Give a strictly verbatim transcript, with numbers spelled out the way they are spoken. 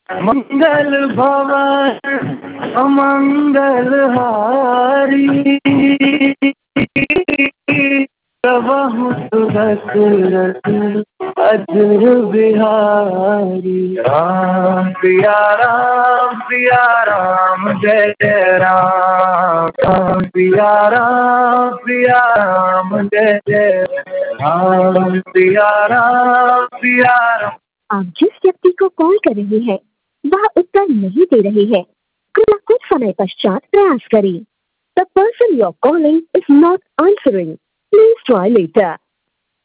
मंगल भवन अमंगल हारी, प्रभु सुदशरथ अजुर बिहारी। राम सिया राम सिया राम जय जय राम, राम सिया राम सिया राम जय जय राम, सिया राम सिया राम। आप जिस व्यक्ति को कॉल कर रहे हैं वह उत्तर नहीं दे रहे हैं, कृपया कुछ समय पश्चात प्रयास करें। The person you are calling is not answering. Please try later.